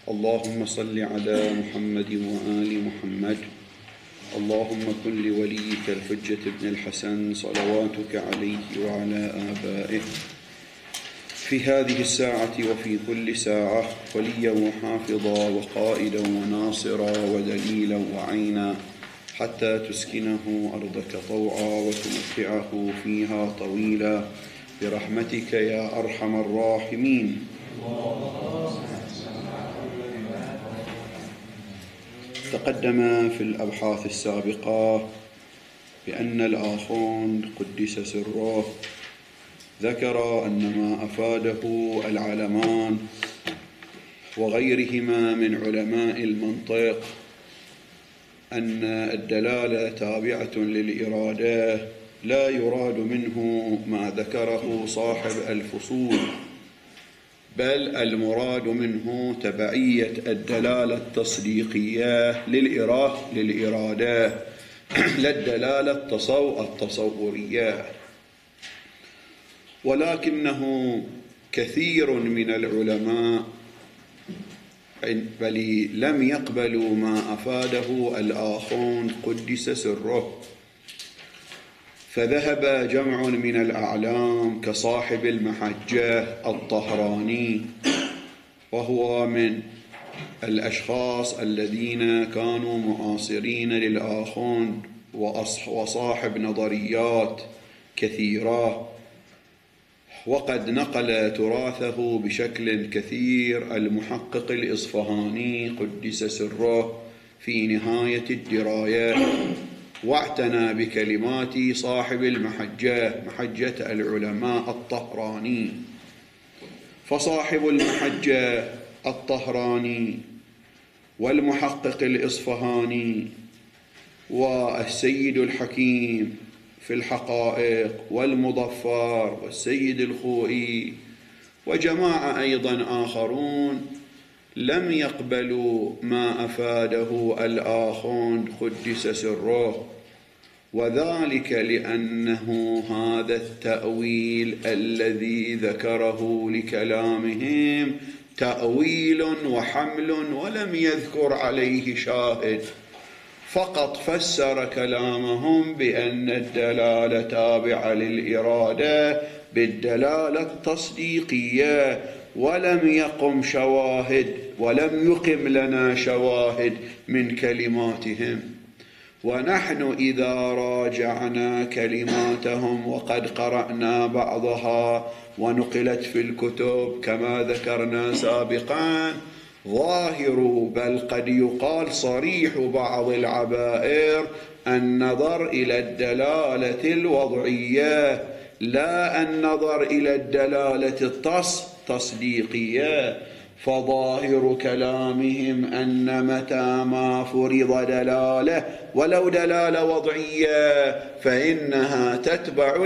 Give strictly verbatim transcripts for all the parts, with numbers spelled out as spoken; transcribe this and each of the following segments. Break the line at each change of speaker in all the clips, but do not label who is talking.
اللهم صل على محمد وآل محمد. اللهم كن لوليك الحجة ابن الحسن صلواتك عليه وعلى آبائه في هذه الساعة وفي كل ساعة وليا وحافظا وقائدا وناصرا ودليلا وعينا، حتى تسكنه أرضك طوعا وتمتعه فيها طويلا برحمتك يا أرحم الراحمين. تقدم في الأبحاث السابقة بأن الآخوند قدس سره ذكر أن ما أفاده العلمان وغيرهما من علماء المنطق أن الدلالة تابعة للإرادة، لا يراد منه ما ذكره صاحب الفصول، بل المراد منه تبعية الدلالة التصديقية للإرادة لا الدلالة التصورية. ولكنه كثير من العلماء بل لم يقبلوا ما أفاده الآخوند قدس سره، فذهب جمع من الأعلام كصاحب المحجة الطهراني، وهو من الأشخاص الذين كانوا معاصرين للآخوند وصاحب نظريات كثيرة، وقد نقل تراثه بشكل كثير المحقق الإصفهاني قدس سره في نهاية الدراية، واعتنى بكلمات صاحب المحجة محجة العلماء الطهراني. فصاحب المحجة الطهراني والمحقق الإصفهاني والسيد الحكيم في الحقائق والمظفر والسيد الخوئي وجماعة أيضا آخرون لم يقبلوا ما أفاده الآخوند قدس سره، وذلك لأنه هذا التأويل الذي ذكره لكلامهم تأويل وحمل ولم يذكر عليه شاهد، فقط فسر كلامهم بأن الدلالة تابعة للإرادة بالدلالة التصديقية، ولم يقم شواهد ولم يقم لنا شواهد من كلماتهم. ونحن إذا راجعنا كلماتهم وقد قرأنا بعضها ونقلت في الكتب كما ذكرنا سابقا، ظاهر بل قد يقال صريح بعض العبائر النظر إلى الدلالة الوضعية لا النظر إلى الدلالة التصديقية. فظاهر كلامهم أن متى ما فرض دلالة ولو دلالة وضعية فإنها تتبع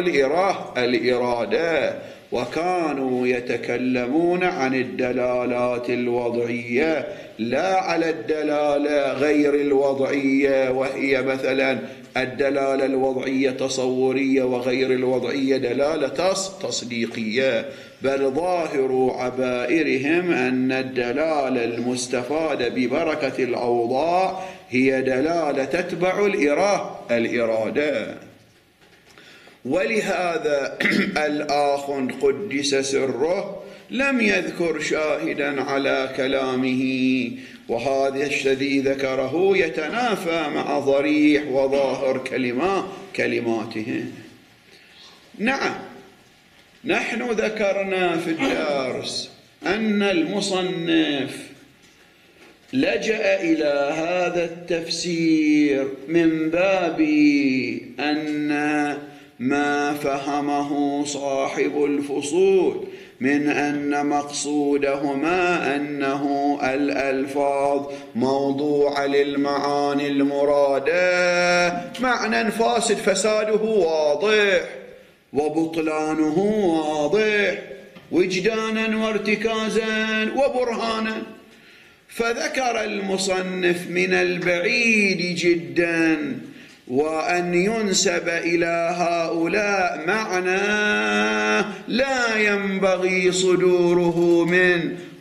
الإرادة، وكانوا يتكلمون عن الدلالات الوضعية لا على الدلالة غير الوضعية، وهي مثلا الدلالة الوضعية تصورية وغير الوضعية دلالة تصديقية. بل ظاهر عبائرهم أن الدلالة المستفادة ببركة الأوضاع هي دلالة تتبع الإرادة. ولهذا الآخوند قدس سره لم يذكر شاهدا على كلامه، وهذا الذي ذكره يتنافى مع ضريح وظاهر كلمات كلماته. نعم، نحن ذكرنا في الدرس أن المصنف لجأ إلى هذا التفسير من باب أن ما فهمه صاحب الفصول من أن مقصودهما أنه الألفاظ موضوعة للمعاني المرادة معنى فاسد فساده واضح وبطلانه واضح وجدانا وارتكازا وبرهانا. فذكر المصنف من البعيد جدا وأن ينسب إلى هؤلاء معنى لا ينبغي صدوره من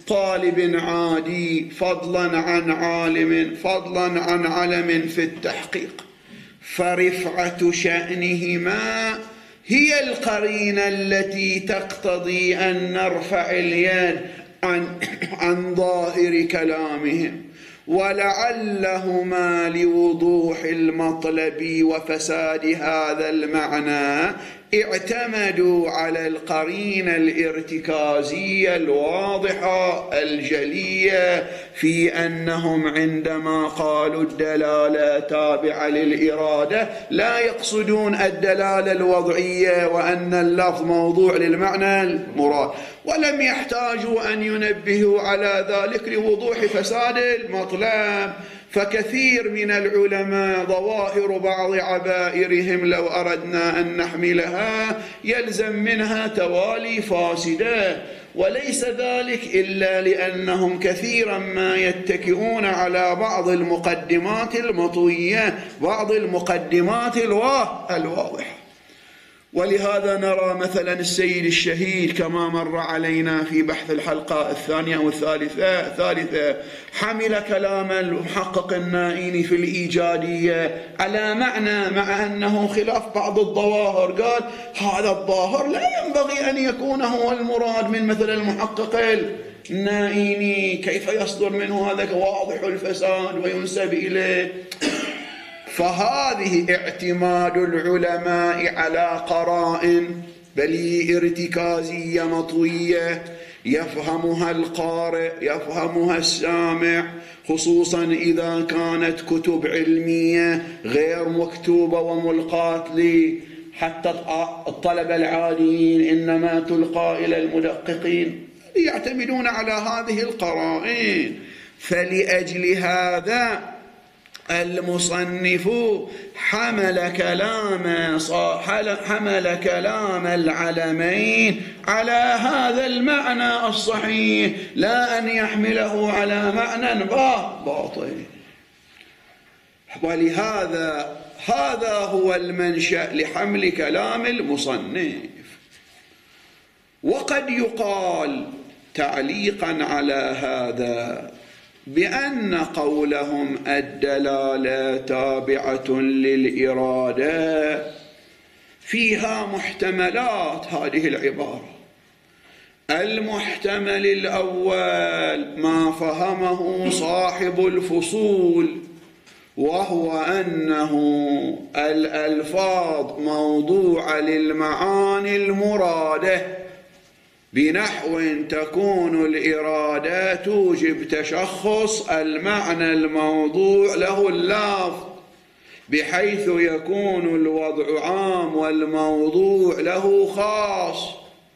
طالب عادي، فضلا عن عالم، فضلا عن علم في التحقيق، فرفعة شأنهما هي القرينة التي تقتضي أن نرفع اليد عن, عن ظاهر كلامهم، ولعلهما لوضوح المطلب وفساد هذا المعنى اعتمدوا على القرينة الارتكازية الواضحة الجلية في أنهم عندما قالوا الدلالة تابعة للإرادة لا يقصدون الدلالة الوضعية وأن اللفظ موضوع للمعنى المراد، ولم يحتاجوا أن ينبهوا على ذلك لوضوح فساد المطلب. فكثير من العلماء ظواهر بعض عبائرهم لو أردنا أن نحملها يلزم منها توالي فاسدة، وليس ذلك إلا لأنهم كثيرا ما يتكئون على بعض المقدمات المطوية، بعض المقدمات الواضحة. ولهذا نرى مثلا السيد الشهيد كما مر علينا في بحث الحلقة الثانية أو الثالثة الثالثة حمل كلام المحقق النائيني في الإيجادية على معنى، مع أنه خلاف بعض الظواهر، قال هذا الظاهر لا ينبغي أن يكون هو المراد من مثل المحقق النائيني، كيف يصدر منه هذا واضح الفساد وينسب إليه. فهذه اعتماد العلماء على قرائن بل ارتكازية مطوية يفهمها القارئ يفهمها السامع، خصوصا إذا كانت كتب علمية غير مكتوبة وملقاة لي حتى الطلبة العاديين، إنما تلقى إلى المدققين يعتمدون على هذه القرائن. فلأجل هذا المصنف حمل كلام حمل كلام العلمين على هذا المعنى الصحيح، لا أن يحمله على معنى باطل. ولهذا هذا هو المنشأ لحمل كلام المصنف. وقد يقال تعليقا على هذا بأن قولهم الدلالة تابعة للإرادة فيها محتملات. هذه العبارة المحتمل الأول ما فهمه صاحب الفصول، وهو أنه الألفاظ موضوعة للمعاني المرادة، بنحو تكون الإرادة توجب تشخص المعنى الموضوع له اللفظ، بحيث يكون الوضع عام والموضوع له خاص.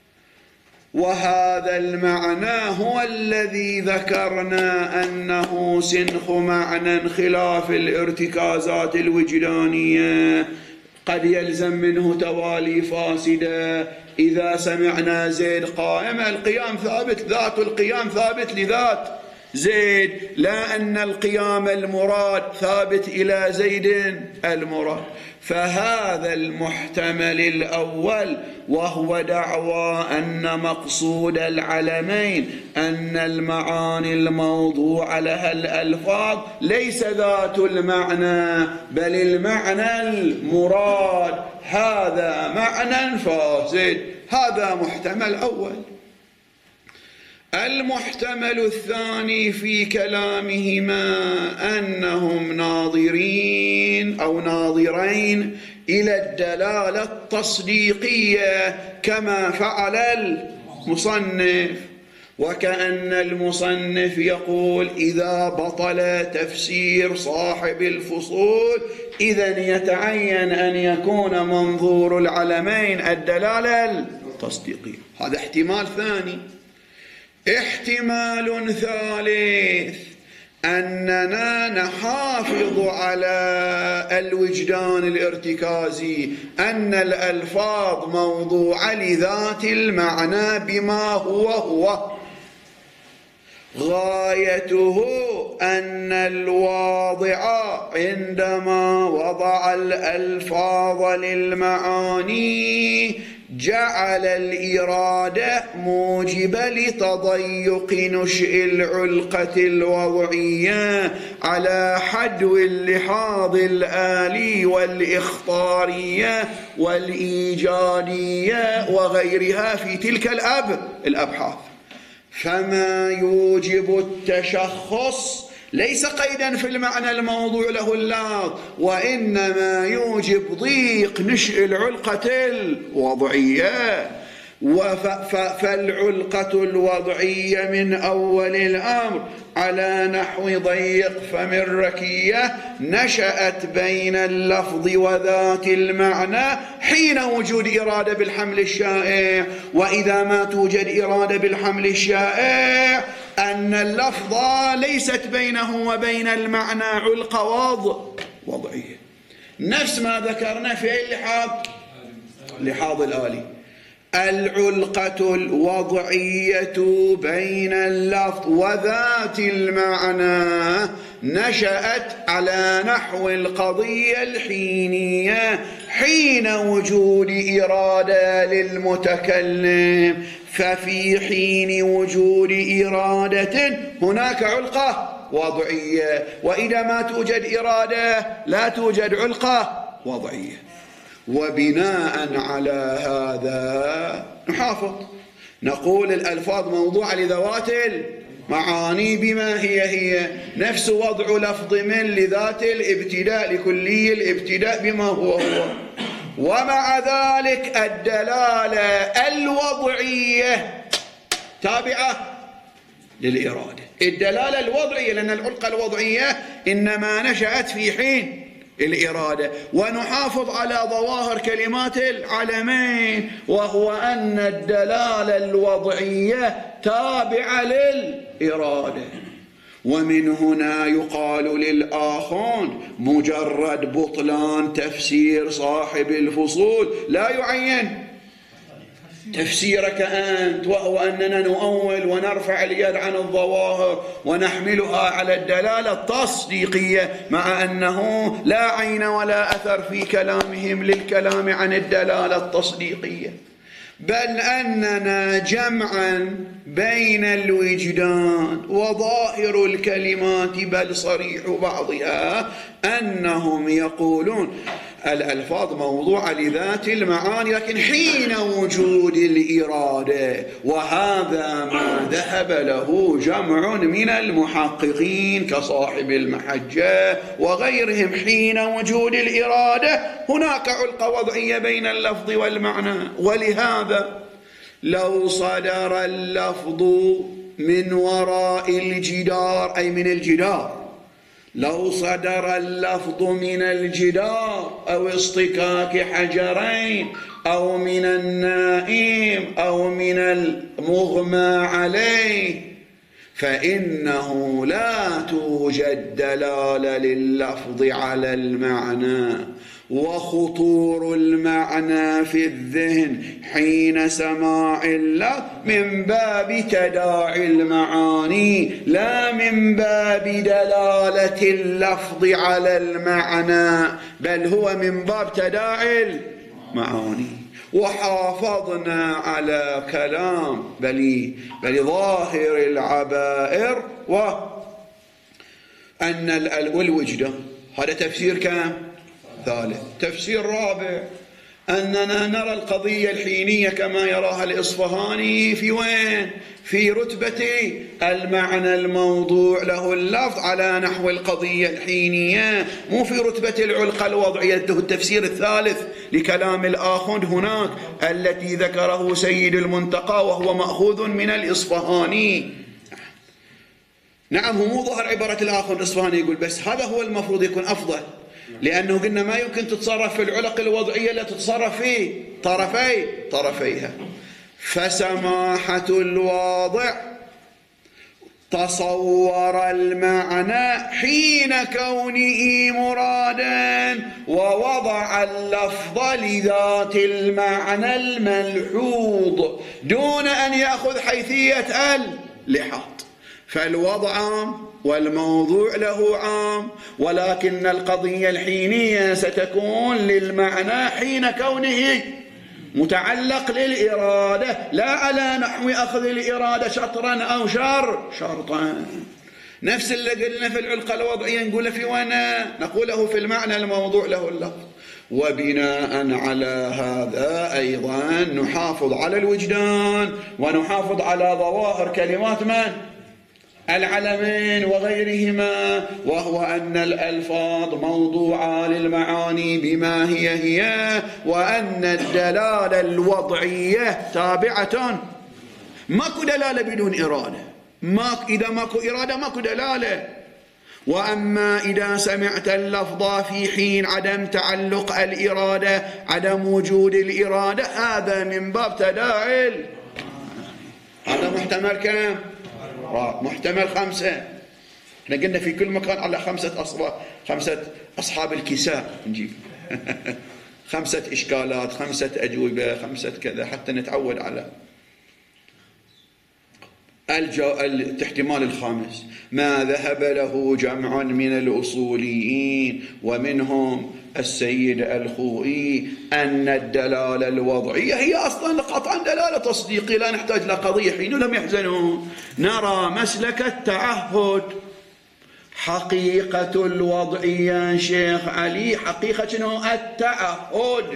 وهذا المعنى هو الذي ذكرنا أنه سنخ معنى خلاف الارتكازات الوجدانية، قد يلزم منه توالي فاسدة. إذا سمعنا زيد قائم، القيام ثابت، ذات القيام ثابت لذات زيد، لا أن القيام المراد ثابت إلى زيد المراد. فهذا المحتمل الأول، وهو دعوى أن مقصود العلمين أن المعاني الموضوع لها الألفاظ ليس ذات المعنى بل المعنى المراد، هذا معنى فاسد. هذا محتمل أول. المحتمل الثاني في كلامهما أنهم ناظرين أو ناظرين إلى الدلالة التصديقية كما فعل المصنف، وكأن المصنف يقول إذا بطل تفسير صاحب الفصول إذن يتعين أن يكون منظور العلمين الدلالة التصديقية. هذا احتمال ثاني. احتمال ثالث أننا نحافظ على الوجدان الارتكازي، أن الألفاظ موضوعة لذات المعنى بما هو هو، غايته أن الواضع عندما وضع الألفاظ للمعاني جعل الإرادة موجبة لتضيق نشء العلقة الوضعية على حدو اللحاظ الآلي والإخطارية والإيجادية وغيرها في تلك الأب الأبحاث. فما يوجب التشخص ليس قيدا في المعنى الموضوع له اللفظ، وإنما يوجب ضيق نشء العلقة الوضعية. فالعلقة الوضعية من أول الأمر على نحو ضيق فم الركية نشأت بين اللفظ وذات المعنى حين وجود إرادة بالحمل الشائع، وإذا ما توجد إرادة بالحمل الشائع أن اللفظ ليست بينه وبين المعنى علقة وضع وضعية، نفس ما ذكرنا في اللحاظ لحاظ الآلي. العلقة الوضعية بين اللفظ وذات المعنى نشأت على نحو القضية الحينية حين وجود إرادة للمتكلم، ففي حين وجود إرادة هناك علقة وضعية، وإذا ما توجد إرادة لا توجد علقة وضعية. وبناء على هذا نحافظ نقول الألفاظ موضوعة لذوات المعاني بما هي هي، نفس وضع لفظ من لذات الابتداء لكلي الابتداء بما هو هو. ومع ذلك الدلالة الوضعية تابعة للإرادة، الدلالة الوضعية، لأن العلقة الوضعية إنما نشأت في حين الإرادة. ونحافظ على ظواهر كلمات العلمين، وهو أن الدلالة الوضعية تابعة للإرادة. ومن هنا يقال للآخون مجرد بطلان تفسير صاحب الفصول لا يعين تفسيرك أنت، وهو أننا نؤول ونرفع اليد عن الظواهر ونحملها على الدلالة التصديقية، مع أنه لا عين ولا أثر في كلامهم للكلام عن الدلالة التصديقية، بل أننا جمعا بين الوجدان وظاهر الكلمات بل صريح بعضها أنهم يقولون الألفاظ موضوعة لذات المعاني لكن حين وجود الإرادة، وهذا ما ذهب له جمع من المحققين كصاحب المحجة وغيرهم. حين وجود الإرادة هناك علقة وضعية بين اللفظ والمعنى. ولهذا لو صدر اللفظ من وراء الجدار أي من الجدار، لو صدر اللفظ من الجدار أو اصطكاك حجرين أو من النائم أو من المغمى عليه فإنه لا توجد دلالة لللفظ على المعنى، وخطور المعنى في الذهن حين سماع اللفظ من باب تداعي المعاني لا من باب دلالة اللفظ على المعنى، بل هو من باب تداعي المعاني. وحافظنا على كلام بل بل ظاهر العبائر وأن الوجدان. هذا تفسير كم؟ ثالث. تفسير رابع أننا نرى القضية الحينية كما يراها الإصفهاني في وين؟ في رتبة المعنى الموضوع له اللفظ على نحو القضية الحينية، مو في رتبة العلقة الوضعية. التفسير الثالث لكلام الآخوند هناك التي ذكره سيد المنتقى وهو مأخوذ من الإصفهاني. نعم، هو مو ظهر عبارة الآخوند الإصفهاني يقول، بس هذا هو المفروض يكون أفضل، لأنه قلنا ما يمكن تتصرف في العلق الوضعية لا تتصرف في طرفي طرفيها. فسماحة الواضع تصور المعنى حين كونه مرادا ووضع اللفظ لذات المعنى الملحوظ دون أن يأخذ حيثية اللحاظ. فالوضع عام والموضوع له عام، ولكن القضية الحينية ستكون للمعنى حين كونه متعلق للإرادة، لا على نحو أخذ الإرادة شطرا أو شر شرطا. نفس اللي قلنا في العلقة الوضعية نقوله في ونا نقوله في المعنى الموضوع له اللفظ. وبناء على هذا أيضا نحافظ على الوجدان ونحافظ على ظواهر كلمات من؟ العلمين وغيرهما، وهو أن الألفاظ موضوعة للمعاني بما هي هي، وأن الدلالة الوضعية تابعة، ماكو دلالة بدون إرادة، ما إذا ماكو إرادة ماكو دلالة. وأما إذا سمعت اللفظ في حين عدم تعلق الإرادة، عدم وجود الإرادة، هذا من باب تداعي. هذا محتمل كم؟ محتمل خمسة. احنا قلنا في كل مكان على خمسة أصحاب خمسة أصحاب الكساء نجيب خمسة إشكالات، خمسة أجوبة، خمسة كذا حتى نتعود على الجو... الاحتمال الخامس ما ذهب له جمع من الأصوليين ومنهم السيد الخوئي أن الدلالة الوضعية هي أصلا قطعا دلالة تصديقية، لا نحتاج لقضية حين لم يحزنون. نرى مسلك التعهد. حقيقة الوضعية شيخ علي حقيقة شنو؟ التعهد.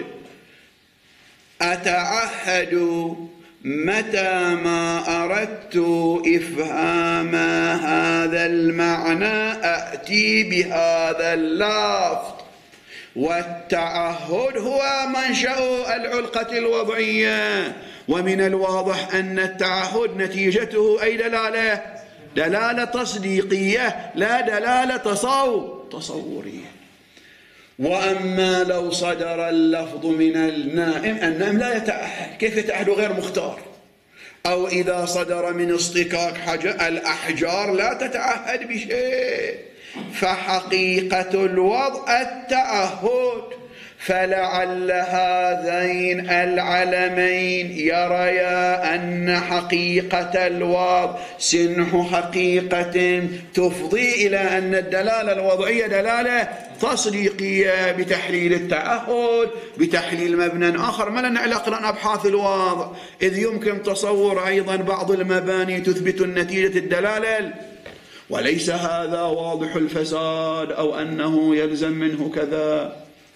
أتعهد متى ما أردت إفهام هذا المعنى أأتي بهذا اللفظ. والتعهد هو منشأ العلقة الوضعية، ومن الواضح أن التعهد نتيجته أي دلالة؟ دلالة تصديقية لا دلالة تصور تصورية. وأما لو صدر اللفظ من النائم، النائم لا يتعهد، كيف يتعهد غير مختار؟ أو إذا صدر من اصطكاك حجر، الأحجار لا تتعهد بشيء. فحقيقة الوضع التعهد، فلعل هذين العلمين يريا أن حقيقة الوضع سنح حقيقة تفضي إلى أن الدلالة الوضعية دلالة تصديقية بتحليل التعهد، بتحليل مبنى آخر ما لنا علاقة لنا أبحاث الوضع، إذ يمكن تصور أيضا بعض المباني تثبت النتيجة الدلالة، وليس هذا واضح الفساد أو أنه يلزم منه كذا.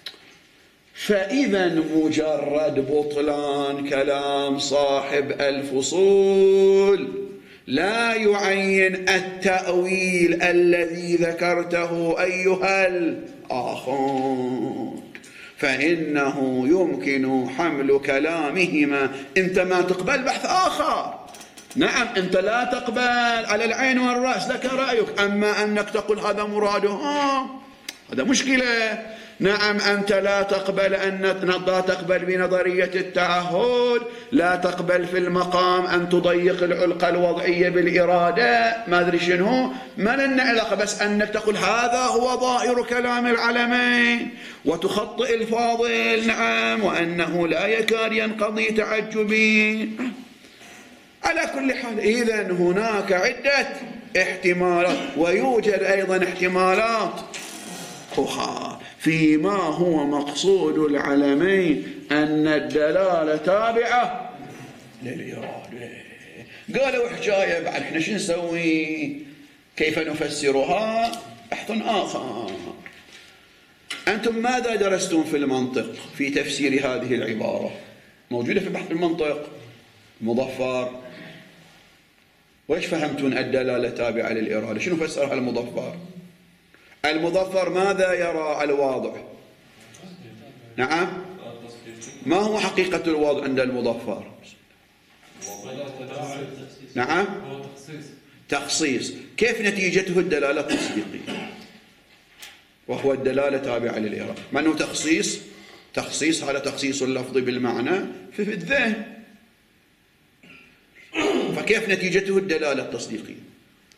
فإذا مجرد بطلان كلام صاحب الفصول لا يعين التأويل الذي ذكرته أيها الآخر، فإنه يمكن حمل كلامهما. أنت ما تقبل بحث آخر، نعم أنت لا تقبل على العين والرأس لك رأيك، أما أنك تقول هذا مراده آه هذا مشكلة. نعم أنت لا تقبل أن لا تقبل بنظرية التعهد، لا تقبل في المقام أن تضيق العلقة الوضعية بالإرادة، ما أدري شنو، ما لنا علاقة، بس أنك تقول هذا هو ظاهر كلام العلمين وتخطئ الفاضل، نعم، وأنه لا يكاد ينقضي تعجبي. على كل حال إذن هناك عدة احتمالات، ويوجد أيضا احتمالات أخرى فيما هو مقصود العلمين أن الدلالة تابعة للإرادة. قالوا حكاية بعد احنا شو نسوي؟ كيف نفسرها؟ بحث آخر. أنتم ماذا درستم في المنطق في تفسير هذه العبارة؟ موجودة في بحث المنطق مظفر. وإيش فهمتون الدلالة تابعة للإرادة؟ شنو فسرها المظفر؟ المظفر ماذا يرى الواضع؟ نعم، ما هو حقيقة الواضع عند المظفر؟ نعم، تخصيص. كيف نتيجته الدلالة التصديقية وهو الدلالة تابعة للإرادة؟ ما أنه تخصيص، تخصيص هذا تخصيص اللفظ بالمعنى في الذهن، فكيف نتيجته الدلالة التصديقية؟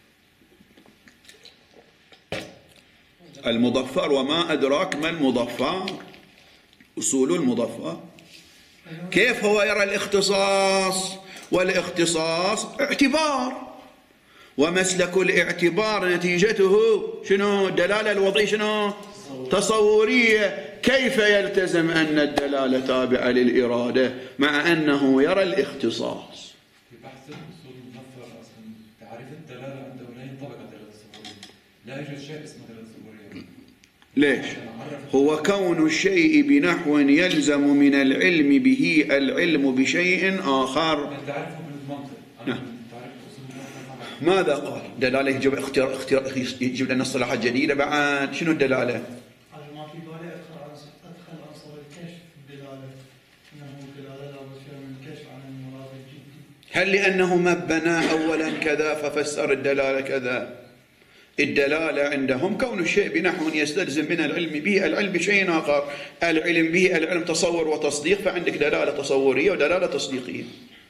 المظفر، وما أدراك ما المظفر، أصول المظفر. كيف هو يرى الاختصاص؟ والاختصاص اعتبار، ومسلك الاعتبار نتيجته شنو؟ الدلالة الوضعية شنو؟ تصورية. كيف يلتزم أن الدلالة تابعة للإرادة مع أنه يرى الاختصاص؟
في بحث الأصول المظفر أصلا تعريف الدلالة عنده لا ينطبق على الدلالة التصورية، لا يوجد شيء اسمه دلالة تصورية.
ليش؟ هو كون الشيء بنحو يلزم من العلم به العلم بشيء آخر.
تعرفه بالمنطق.
نعم. ماذا قال؟ دلالة يجب اختيار اختيار يجيب لنا اصطلاحات جديدة بعد. شنو الدلالة؟
ما في بالي أدخل أدخل عنصر الكشف بالدلالة، إنه دلالة لابد فيها من الكشف عن المراد الجدي.
هل لأنه مبنى أولا كذا ففسر الدلالة كذا؟ الدلالة عندهم كون الشيء بنحو يستلزم من العلم به العلم بشيء آخر. العلم به العلم تصور وتصديق، فعندك دلالة تصورية ودلالة تصديقية.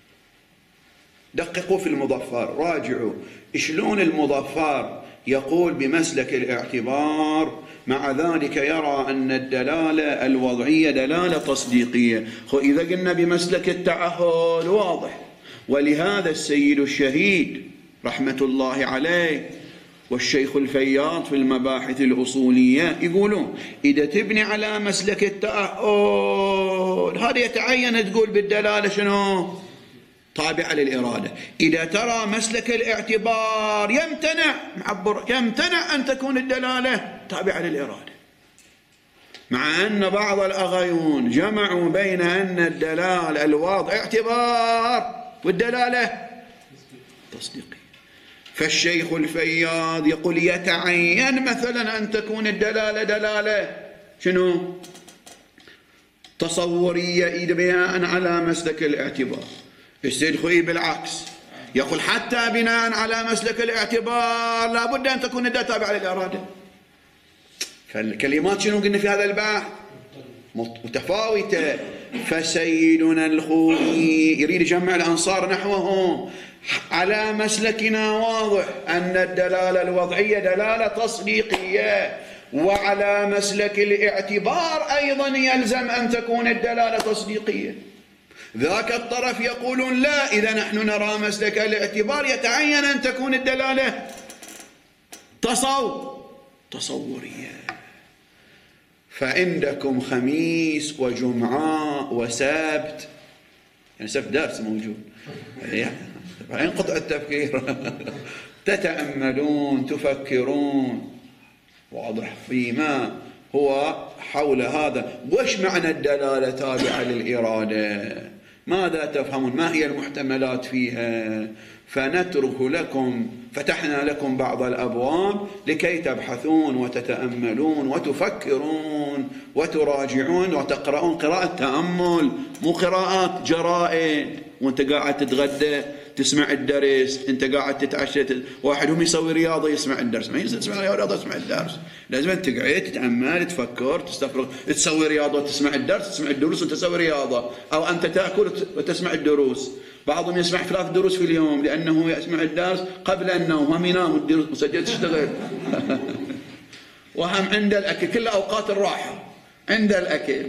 دققوا في المظفر، راجعوا شلون المظفر يقول بمسلك الاعتبار، مع ذلك يرى أن الدلالة الوضعية دلالة تصديقية. إذا قلنا بمسلك التعهد واضح. ولهذا السيد الشهيد رحمة الله عليه والشيخ الفياض في المباحث الأصولية يقولون إذا تبني على مسلك التعهد هذا يتعين تقول بالدلالة شنو؟ تابعة للإرادة. إذا ترى مسلك الاعتبار يمتنع معبر يمتنع أن تكون الدلالة تابعة للإرادة، مع أن بعض الأغيون جمعوا بين أن الدلالة الواضع اعتبار والدلالة تصديقية. فالشيخ الفياض يقول يتعين مثلا أن تكون الدلالة دلالة شنو؟ تصورية إذا بناء على مسلك الاعتبار. السيد خوي بالعكس يقول حتى بناء على مسلك الاعتبار لابد أن تكون الدلالة تابعة للإرادة. فالكلمات شنو قلنا في هذا البحث؟ متفاوتة. فسيدنا الخوي يريد يجمع الأنصار نحوه. على مسلكنا واضح أن الدلالة الوضعية دلالة تصديقية، وعلى مسلك الاعتبار أيضا يلزم أن تكون الدلالة تصديقية. ذاك الطرف يقولون لا، إذا نحن نرى مسلك الاعتبار يتعين أن تكون الدلالة تصور تصورية. فعندكم خميس وجمعة وسبت، يعني سبت درس موجود، ينقطع التفكير تتأملون تفكرون واضح فيما هو حول هذا. وش معنى الدلالة تابعة للإرادة؟ ماذا تفهمون؟ ما هي المحتملات فيها؟ فنترك لكم، فتحنا لكم بعض الأبواب لكي تبحثون وتتأملون وتفكرون وتراجعون وتقرؤون قراءة تأمل، مو قراءات جرائد وانت قاعد تتغدى تسمع الدرس، انت قاعد تتعشى. واحد هم يسوي رياضة يسمع الدرس، ما يصير تسمع رياضة تسمع الدرس. لازم انت تقعد تتأمل تفكر تستفرغ. تسوي رياضة وتسمع الدرس، تسمع الدروس وانت تسوي رياضة، او انت تأكل وتسمع الدروس. بعضهم يسمع ثلاث دروس في اليوم لأنه يسمع الدرس قبل النوم، هم ينام الدروس مسجل تشتغل وهم عند الأكل، كل أوقات الراحة عند الأكل.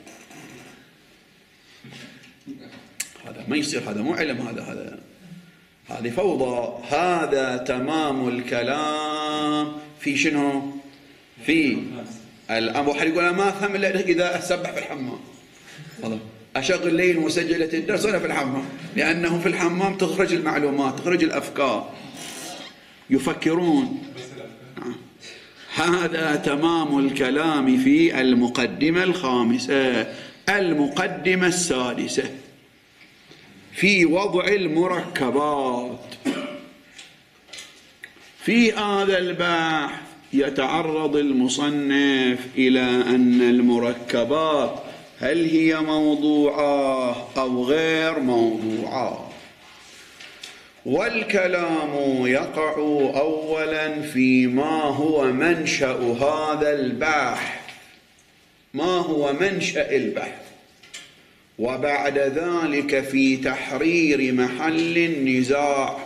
هذا ما يصير، هذا مو علم، هذا هذا هذه فوضى. هذا تمام الكلام في شنو؟ في الأمر. واحد يقول أنا ما أفهم إلا إذا أسبح في الحمام، أشغل ليل مسجلة الدرس وأنا في الحمام، لأنه في الحمام تخرج المعلومات تخرج الأفكار يفكرون. هذا تمام الكلام في المقدمة الخامسة. المقدمة السادسة في وضع المركبات. في هذا البحث يتعرض المصنف إلى أن المركبات هل هي موضوعة أو غير موضوعة، والكلام يقع أولا في ما هو منشأ هذا البحث، ما هو منشأ البحث، وبعد ذلك في تحرير محل النزاع.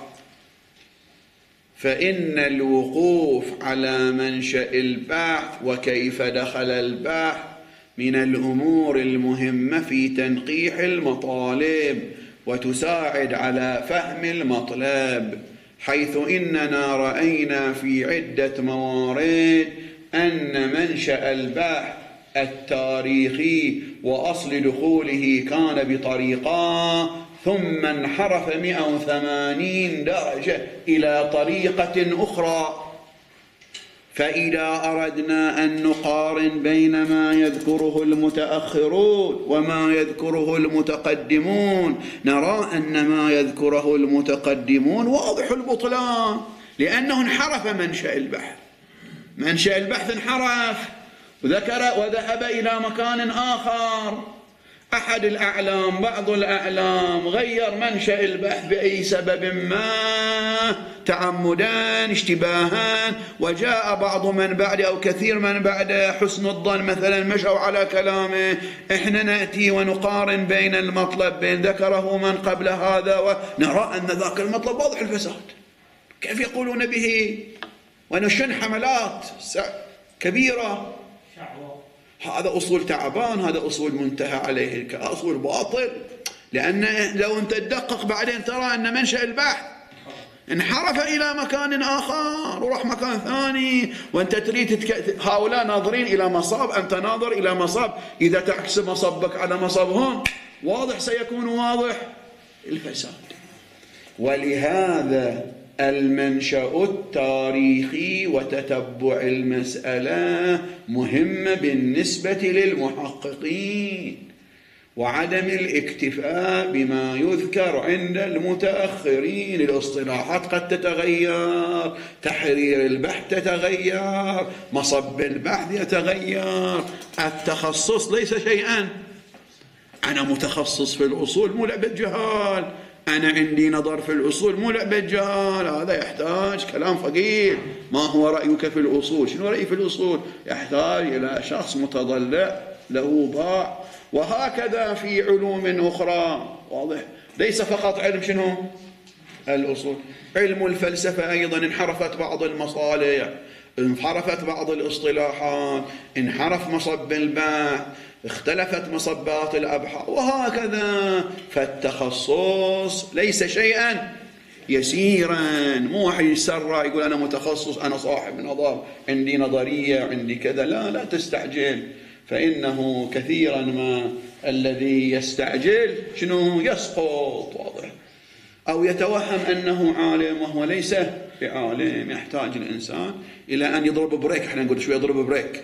فإن الوقوف على منشأ البحث وكيف دخل البحث من الأمور المهمة في تنقيح المطالب وتساعد على فهم المطلب، حيث إننا رأينا في عدة موارد أن منشأ البحث التاريخي وأصل دخوله كان بطريقة، ثم انحرف مئة وثمانين درجة إلى طريقة أخرى. فإذا أردنا أن نقارن بين ما يذكره المتأخرون وما يذكره المتقدمون نرى أن ما يذكره المتقدمون واضح البطلان، لأنه انحرف منشأ البحث. منشأ البحث انحرف وذكر وذهب إلى مكان آخر. أحد الأعلام بعض الأعلام غير منشأ البحث بأي سبب ما، تعمدا اشتباها، وجاء بعض من بعد أو كثير من بعد حسن الظن مثلا مشوا على كلامه. إحنا نأتي ونقارن بين المطلب بين ذكره من قبل هذا ونرى أن ذاك المطلب واضح الفساد. كيف يقولون به؟ ونشن حملات كبيرة. هذا أصول تعبان، هذا أصول منتهى عليه كأصول باطل، لأن لو أنت تدقق بعدين ترى أن منشأ البحث انحرف إلى مكان آخر وراح مكان ثاني، وأنت تريد تتك... هؤلاء ناظرين إلى مصاب، أنت ناظر إلى مصاب. إذا تعكس مصبك على مصبهم واضح سيكون واضح الفساد. ولهذا المنشأ التاريخي وتتبع المسألة مهمة بالنسبة للمحققين، وعدم الاكتفاء بما يذكر عند المتأخرين. الاصطلاحات قد تتغير، تحرير البحث تتغير، مصب البحث يتغير، التخصص ليس شيئا. أنا متخصص في الأصول مو لعبة جهال، أنا عندي نظر في الأصول مو لعبة جهال، هذا يحتاج كلام فقيه. ما هو رأيك في الأصول؟ شنو رأيي في الأصول؟ يحتاج إلى شخص متضلع له ضاع. وهكذا في علوم أخرى واضح، ليس فقط علم شنو؟ الأصول. علم الفلسفة أيضا انحرفت بعض المصالح، انحرفت بعض الاصطلاحات، انحرف مصب البحث، اختلفت مصبات الأبحاث، وهكذا. فالتخصص ليس شيئا يسيرا. مو واحد يسرع يقول أنا متخصص، أنا صاحب نظر، عندي نظرية، عندي كذا. لا لا تستعجل، فإنه كثيرا ما الذي يستعجل شنو؟ يسقط واضح، أو يتوهم أنه عالم وهو ليس بعالم. يحتاج الإنسان إلى أن يضرب بريك. احنا نقول شوية يضرب بريك،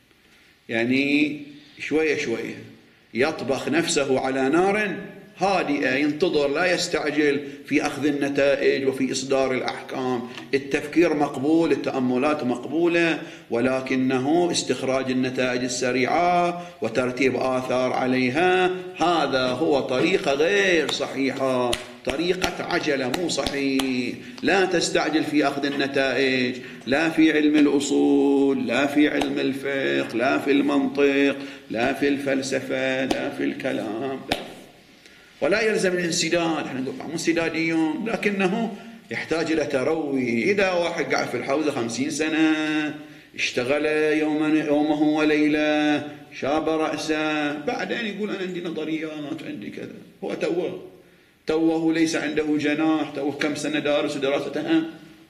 يعني شوية شوية يطبخ نفسه على نار هادئة، ينتظر، لا يستعجل في أخذ النتائج وفي إصدار الأحكام. التفكير مقبول، التأملات مقبولة، ولكنه استخراج النتائج السريعة وترتيب آثار عليها هذا هو طريقة غير صحيحة، طريقة عجلة، مو صحيح. لا تستعجل في أخذ النتائج، لا في علم الأصول، لا في علم الفقه، لا في المنطق، لا في الفلسفة، لا في الكلام، لا. ولا يلزم الانسداد. احنا نقول مو انسداديون، لكنه يحتاج إلى تروي. إذا واحد قاعد في الحوزة خمسين سنة، اشتغل يوما يومه وليلة، شاب رأسه، بعدين يقول أنا عندي نظريات، عندي كذا، هو توه توه ليس عنده جناح، توه كم سنة دارس ودراستها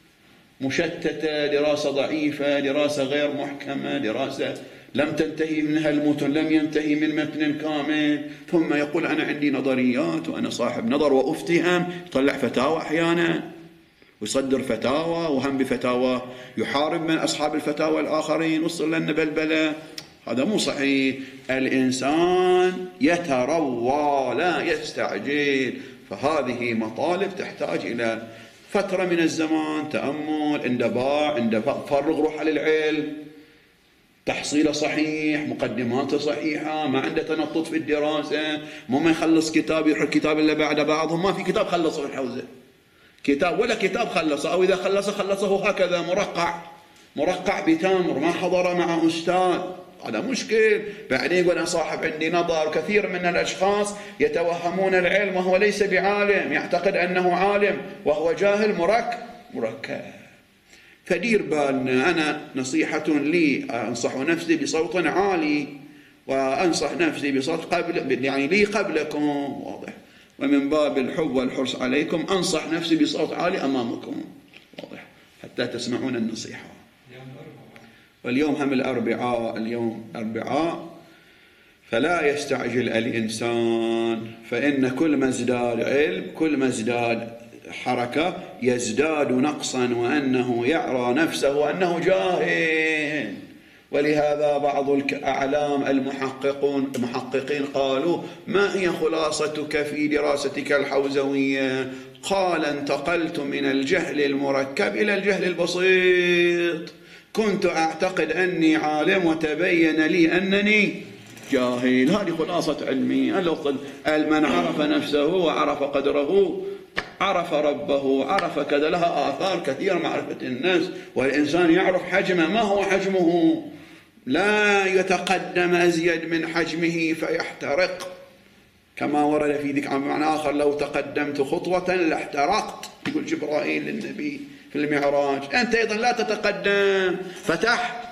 مشتتة، دراسة ضعيفة، دراسة غير محكمة، دراسة لم تنتهي منها المتن، لم ينتهي من متن كامل، ثم يقول أنا عندي نظريات وأنا صاحب نظر وأفتهم. يطلع فتاوى أحيانا ويصدر فتاوى، وهم بفتاوى يحارب من أصحاب الفتاوى الآخرين، وصل لنا بلبلة. هذا مو صحيح. الإنسان يتروى لا يستعجل. فهذه مطالب تحتاج إلى فترة من الزمان، تأمل، اندباع، اندفاع، فرغ روح للعلم، تحصيله صحيح، مقدماته صحيحة، ما عنده تنطط في الدراسة، مو ما يخلص كتاب يروح الكتاب اللي بعده. بعضهم ما في كتاب خلصه في الحوزة، كتاب ولا كتاب خلصه، أو إذا خلصه خلصه هكذا مرقع مرقع بتامر، ما حضر مع أستاذ. هذا مشكل. بعدين يقول أنا صاحب عندي نظر. كثير من الأشخاص يتوهمون العلم وهو ليس بعالم، يعتقد أنه عالم وهو جاهل مركب مركب. فدير بالنا. أنا نصيحة لي أنصح نفسي بصوت عالي، وأنصح نفسي بصوت قبل يعني لي قبلكم، واضح، ومن باب الحب والحرص عليكم أنصح نفسي بصوت عالي أمامكم، واضح، حتى تسمعون النصيحة. واليوم هم الأربعاء، اليوم أربعاء فلا يستعجل الإنسان، فإن كل ما ازداد علم كل ما ازداد حركة يزداد نقصا، وأنه يعرى نفسه أنه جاهل. ولهذا بعض الأعلام المحققون المحققين قالوا: ما هي خلاصتك في دراستك الحوزوية؟ قال: انتقلت من الجهل المركب إلى الجهل البسيط، كنت أعتقد أني عالم وتبين لي أنني جاهل. هذه خلاصة علمي. من عرف نفسه وعرف قدره عرف ربه، عرف كذا. لها آثار كثيرة معرفة النفس، والإنسان يعرف حجمه. ما هو حجمه؟ لا يتقدم أزيد من حجمه فيحترق، كما ورد في ذكر معنى آخر: لو تقدمت خطوة لاحترقت، يقول جبرائيل للنبي في المعراج. أنت أيضا لا تتقدم فتح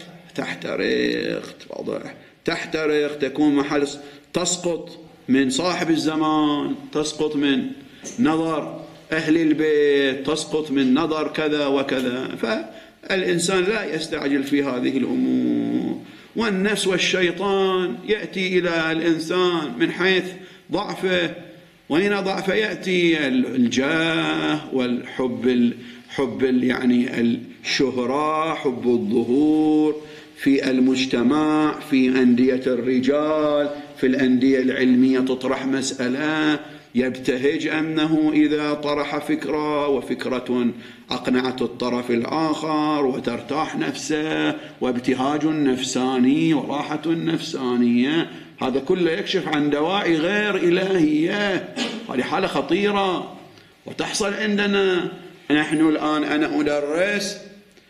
تحترق. واضح؟ تحترق، تكون محل، تسقط من صاحب الزمان، تسقط من نظر أهل البيت، تسقط من نظر كذا وكذا. فالإنسان لا يستعجل في هذه الأمور. والنفس والشيطان يأتي إلى الإنسان من حيث ضعفه، وهنا ضعفه يأتي الجاه والحب، حب يعني الشهرة، حب الظهور في المجتمع، في أندية الرجال، في الأندية العلمية تطرح مسألة، يبتهج أنه إذا طرح فكرة وفكرة أقنعت الطرف الآخر وترتاح نفسه، وابتهاج نفساني وراحة نفسانية. هذا كله يكشف عن دواعي غير إلهية. هذه حالة خطيرة وتحصل عندنا. نحن الآن أنا أدرس،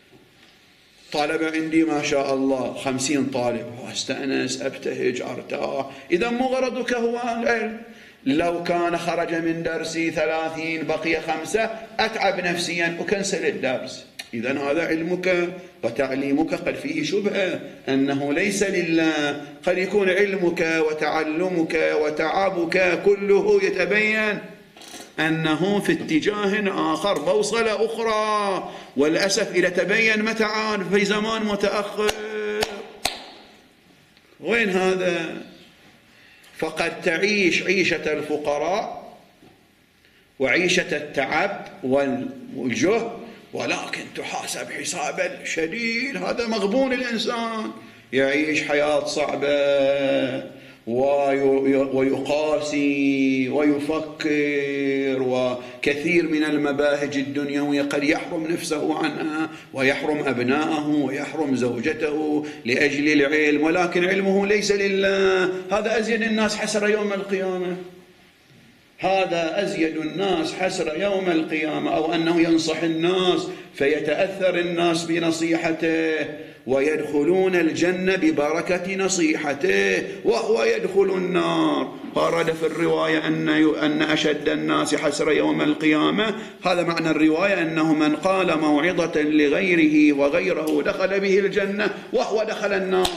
طالب عندي ما شاء الله خمسين طالب، واستأنس، أبتهج، أرتاح. إذا مو غرضك هو العلم. لو كان خرج من درسي ثلاثين بقي خمسة أتعب نفسيا وكنسل الدرس. إذن هذا علمك وتعليمك قد فيه شبهة أنه ليس لله. قد يكون علمك وتعلمك وتعبك كله يتبين أنه في اتجاه آخر، بوصلة أخرى، والأسف إذا تبين متى عاد في زمان متأخر. وين هذا؟ فقد تعيش عيشة الفقراء وعيشة التعب والجهد، ولكن تحاسب حسابا شديد. هذا مغبون الإنسان، يعيش حياة صعبة ويقاسي ويفكر، وكثير من المباهج الدنيوية قد يحرم نفسه عنها ويحرم أبناءه ويحرم زوجته لأجل العلم، ولكن علمه ليس لله. هذا أزيد الناس حسرة يوم القيامة. هذا أزيد الناس حسرة يوم القيامة. أو أنه ينصح الناس فيتأثر الناس بنصيحته ويدخلون الجنة ببركة نصيحته، وهو يدخل النار. ورد في الرواية أن أن أشد الناس حسرة يوم القيامة، هذا معنى الرواية، أنه من قال موعظة لغيره وغيره دخل به الجنة وهو دخل النار.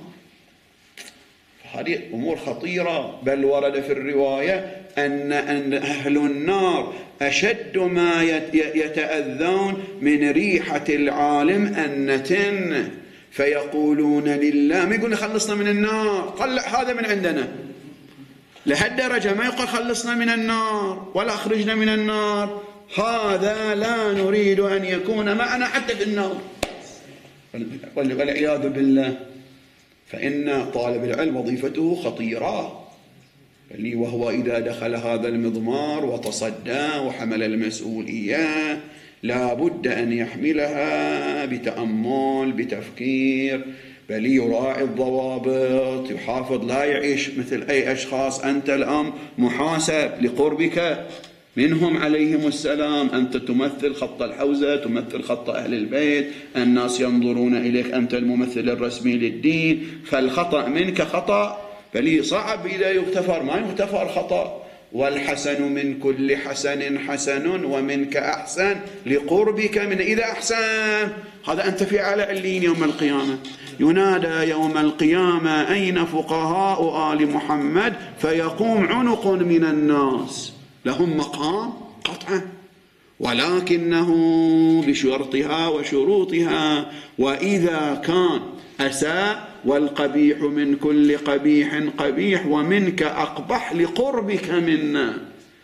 هذه أمور خطيرة. بل ورد في الرواية أن أهل النار أشد ما يتأذون من ريحة العالم أنة، فيقولون لله، ما يقول خلصنا من النار، طلع هذا من عندنا. لهالدرجة ما يقول خلصنا من النار ولا أخرجنا من النار. هذا لا نريد أن يكون معنا حتى في النار، والعياذ بالله. فإن طالب العلم وظيفته خطيرة، وهو إذا دخل هذا المضمار وتصدى وحمل المسؤولية لا بد أن يحملها بتأمل، بتفكير، بل يراعي الضوابط، يحافظ، لا يعيش مثل أي أشخاص. أنت الآن محاسب لقربك منهم عليهم السلام، أنت تمثل خط الحوزة، تمثل خط أهل البيت، الناس ينظرون إليك، أنت الممثل الرسمي للدين، فالخطأ منك خطأ، بل صعب إذا يغتفر، ما يغتفر خطأ. والحسن من كل حسن حسن ومنك أحسن لقربك من، إذا أحسن هذا أنت في أعلى علين يوم القيامة. ينادى يوم القيامة أين فقهاء آل محمد، فيقوم عنق من الناس لهم مقام قطعا، ولكنه بشرطها وشروطها. وإذا كان أساء والقبيح من كل قبيح قبيح ومنك أقبح لقربك منا.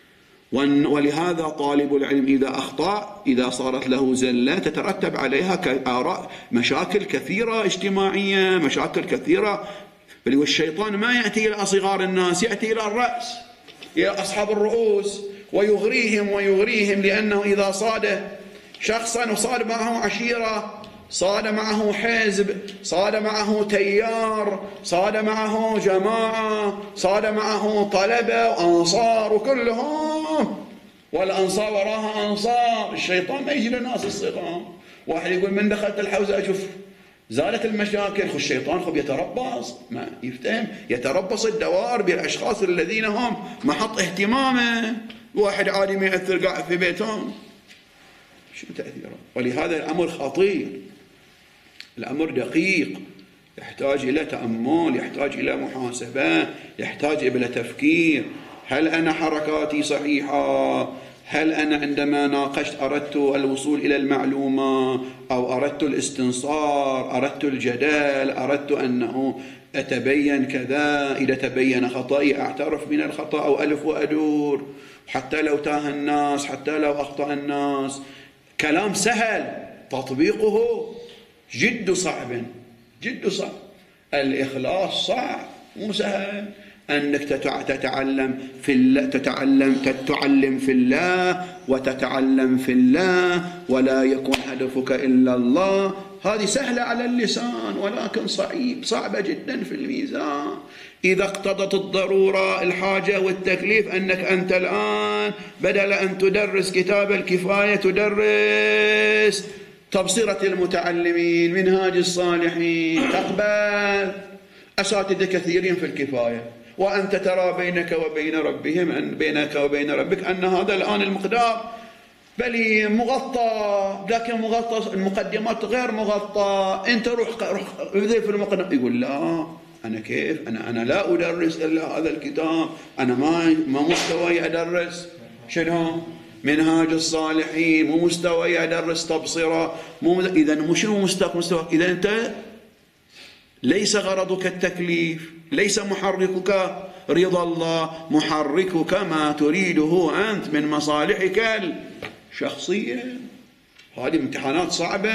ولهذا طالب العلم إذا أخطأ، إذا صارت له زلة تترتب عليها مشاكل كثيرة اجتماعية، مشاكل كثيرة. بل والشيطان ما يأتي إلى صغار الناس، يأتي إلى الرأس، إلى أصحاب الرؤوس، ويغريهم ويغريهم، لأنه إذا صاد شخصا وصاد معه عشيرة، صاد معه حزب، صاد معه تيار، صاد معه جماعة، صاد معه طلبة وأنصار وكلهم، والأنصار وراها أنصار. الشيطان ما يجي للناس الصغار. واحد يقول من دخلت الحوزة أشوف زالت المشاكل، خو الشيطان خب يتربص، ما يفتهم، يتربص الدوار بالأشخاص الذين هم محط اهتمامه. واحد عادي ما يأثر قاعد في بيتهم، شو تأثيره؟ ولهذا الأمر خطير، الأمر دقيق، يحتاج إلى تأمل، يحتاج إلى محاسبة، يحتاج إلى تفكير. هل أنا حركاتي صحيحة؟ هل أنا عندما ناقشت أردت الوصول إلى المعلومة، أو أردت الاستنصار، أردت الجدال، أردت أنه أتبين كذا، إذا تبين خطأي أعترف من الخطأ أو ألف وأدور، حتى لو تاه الناس، حتى لو أخطأ الناس. كلام سهل، تطبيقه جد صعب، جد صعب. الإخلاص صعب، مو سهل. أنك تتعلم في الله، تتعلم تتعلم في الله وتتعلم في الله، ولا يكون هدفك إلا الله. هذه سهلة على اللسان، ولكن صعيب صعبة جدا في الميزان. إذا اقتضت الضرورة، الحاجة والتكليف، أنك أنت الآن بدل أن تدرس كتاب الكفاية تدرس تبصرة المتعلمين، منهاج الصالحين، تقبل أساتذة كثيرين في الكفاية، وأنت ترى بينك وبين ربهم أن بينك وبين ربك أن هذا الآن المقدار بل مغطى، لكن مغطى المقدمات غير مغطى. أنت روح روح في المقدمة. يقول لا، أنا كيف؟ أنا أنا لا أدرس إلا هذا الكتاب، أنا ما ما مستوي أدرس شنو؟ منهاج الصالحين، مو مستوي أدرس تبصرة، مو إذا مو شنو مستوى مستوى إذا أنت ليس غرضك التكليف، ليس محركك رضا الله، محركك ما تريده أنت من مصالحك الشخصية. هذه امتحانات صعبة.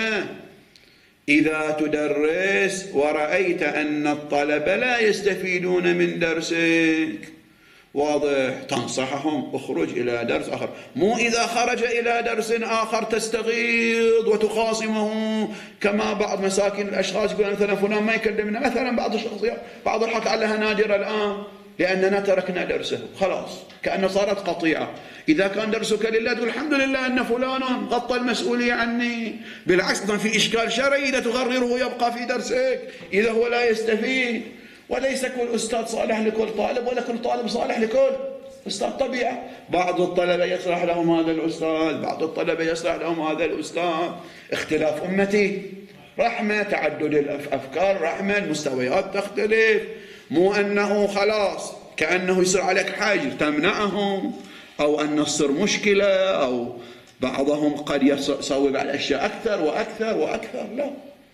إذا تدرس ورأيت أن الطلبة لا يستفيدون من درسك، واضح، تنصحهم اخرج إلى درس آخر. مو إذا خرج إلى درس آخر تستغيظ وتخاصمه، كما بعض مساكين الأشخاص يقول مثلا فلان ما يكلمنا، مثلا بعض الشخصيات، بعض الحق لها نادرة الآن لأننا تركنا درسه، خلاص كأنه صارت قطيعة. إذا كان درسك لله تقول الحمد لله أن فلان غطى المسؤولية عني. بالعكس في إشكال شرعي إذا تغرره يبقى في درسك إذا هو لا يستفيد. وليس كل أستاذ صالح لكل طالب، ولا كل طالب صالح لكل أستاذ. طبيعة بعض الطلبة يصلح لهم هذا الأستاذ، بعض الطلبة يصلح لهم هذا الأستاذ. اختلاف أمتي رحمة، تعدد الأفكار رحمة، المستويات تختلف. مو أنه خلاص كأنه يصير عليك حاجر تمنعهم، أو أن تصير مشكلة، أو بعضهم قد يصوب على الأشياء أكثر وأكثر وأكثر. لا.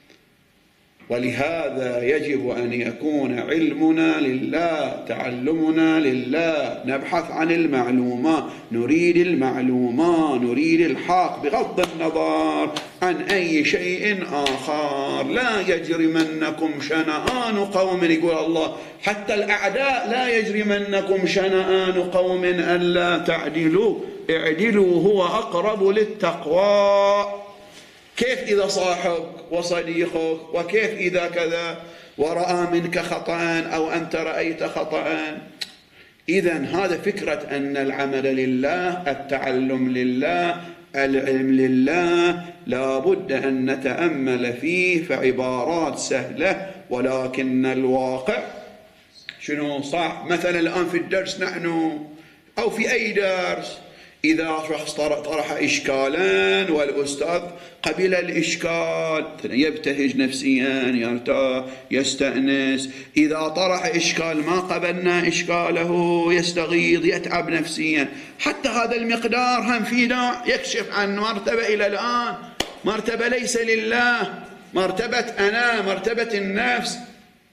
ولهذا يجب أن يكون علمنا لله، تعلمنا لله، نبحث عن المعلومات، نريد المعلومات، نريد الحق بغض النظر عن أي شيء آخر. لا يجرمنكم شنآن قوم، يقول الله حتى الأعداء لا يجرمنكم شنآن قوم ألا تعدلوا اعدلوا هو أقرب للتقوى. كيف إذا صاحبك وصديقك، وكيف إذا كذا ورأى منك خطأ أو أنت رأيت خطأ. إذن هذا فكرة أن العمل لله، التعلم لله، العلم لله، لا بد أن نتأمل فيه. فعبارات سهلة ولكن الواقع شنو صح. مثلا الآن في الدرس نحن أو في أي درس إذا شخص طرح إشكالا والأستاذ قبل الإشكال يبتهج نفسيا، يرتاح، يستأنس. إذا طرح إشكال ما قبلنا إشكاله يستغيظ، يتعب نفسيا. حتى هذا المقدار هم في داع يكشف عن مرتبة إلى الآن، مرتبة ليس لله، مرتبة أنا، مرتبة النفس.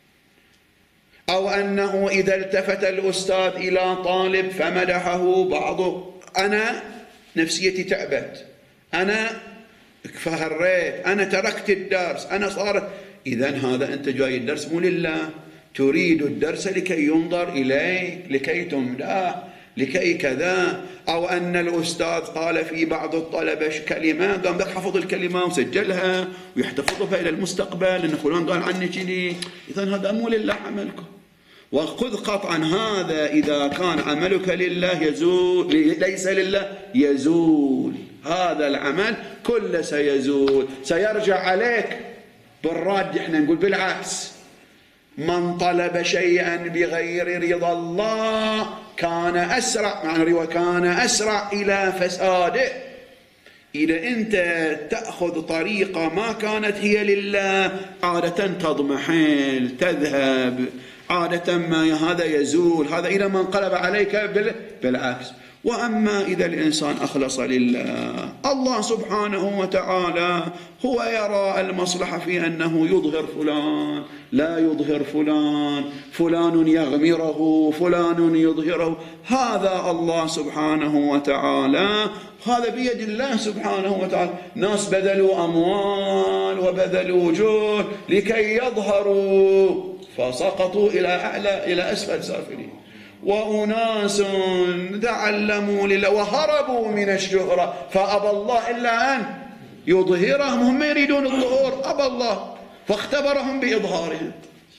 أو أنه إذا التفت الأستاذ إلى طالب فمدحه بعضه، أنا نفسيتي تعبت، أنا فهريت، أنا تركت الدرس، أنا صار. إذن هذا أنت جاي الدرس مو لله، تريد الدرس لكي ينظر إليك، لكي تمدح، لكي كذا. أو أن الأستاذ قال في بعض الطلبة كلمة، قام ذاك حفظ الكلمة وسجلها ويحتفظ إلى المستقبل إن فلان قال عني كذي. إذن هذا مو لله عملكم. وخذ قطعا هذا إذا كان عملك لله يزول، ليس لله يزول، هذا العمل كله سيزول، سيرجع عليك بالرد. احنا نقول بالعكس، من طلب شيئا بغير رضا الله كان أسرع، يعني وكان أسرع إلى فساده. إذا أنت تأخذ طريقة ما كانت هي لله عادة تضمحل، تذهب، عادة ما هذا يزول، هذا إذا ما انقلب عليك بالعكس. وأما إذا الإنسان أخلص لله، الله سبحانه وتعالى هو يرى المصلحة في أنه يظهر فلان، لا يظهر فلان، فلان يغمره، فلان يظهره، هذا الله سبحانه وتعالى، هذا بيد الله سبحانه وتعالى. ناس بذلوا أموال وبذلوا جهد لكي يظهروا فسقطوا إلى أعلى إلى أسفل سافلين. وأناس تعلموا لله وهربوا من الشهرة فأبى الله إلا أن يظهرهم، هم يريدون الظهور، أبى الله فاختبرهم بإظهارهم.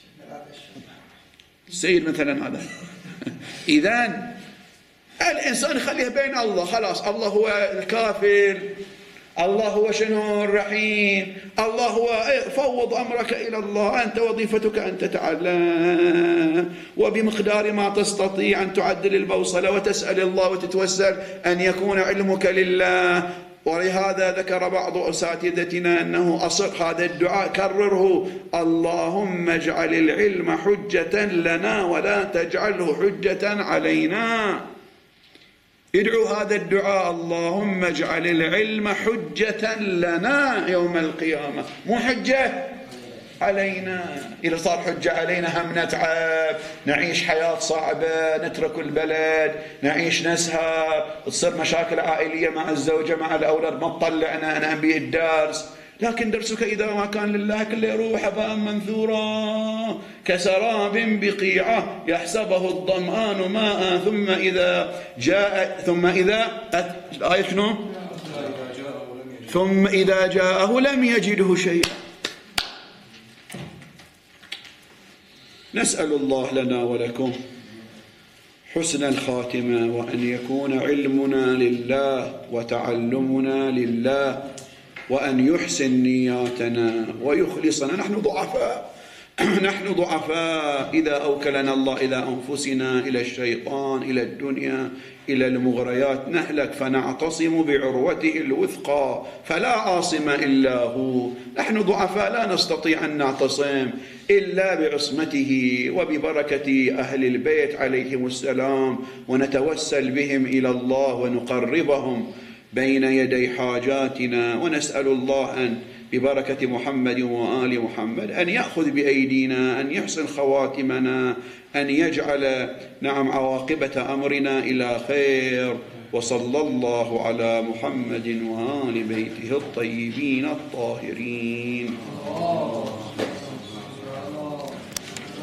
السيد مثلا هذا. إذن الإنسان يخليه بين الله، خلاص الله هو الكافل، الله هو شنو الرحيم، الله هو، فوض أمرك إلى الله، أنت وظيفتك أن تتعلم وبمقدار ما تستطيع أن تعدل البوصلة وتسأل الله وتتوسل أن يكون علمك لله. ولهذا ذكر بعض أساتذتنا أنه أصح هذا الدعاء، كرره: اللهم اجعل العلم حجة لنا ولا تجعله حجة علينا. ادعوا هذا الدعاء: اللهم اجعل العلم حجة لنا يوم القيامة، مو حجة علينا. إذا صار حجة علينا هم نتعب، نعيش حياة صعبة، نترك البلد، نعيش نسهر، تصير مشاكل عائلية مع الزوجة مع الأولاد، ما تطلعنا أنا أنبي الدرس. لكن درسك إذا ما كان لله كله يروح هباء منثورا كسراب بقيعة يحسبه الظمآن ماء ثم إذا جاء ثم إذا الآية شنو؟ ثم إذا جاءه لم يجده شيئا. نسأل الله لنا ولكم حسن الخاتمة، وأن يكون علمنا لله وتعلمنا لله، وأن يحسن نياتنا ويخلصنا. نحن ضعفاء، نحن ضعفاء إذا أوكلنا الله إلى أنفسنا، إلى الشيطان، إلى الدنيا، إلى المغريات نهلك، فنعتصم بعروته الوثقى فلا عاصم إلا هو. نحن ضعفاء لا نستطيع أن نعتصم إلا بعصمته وببركة أهل البيت عليهم السلام، ونتوسل بهم إلى الله ونقربهم بين يدي حاجاتنا، ونسأل الله أن ببركة محمد وآل محمد أن يأخذ بأيدينا، أن يحسن خواتمنا، أن يجعل نعم عواقبة أمرنا إلى خير. وصلى الله على محمد وآل بيته الطيبين الطاهرين.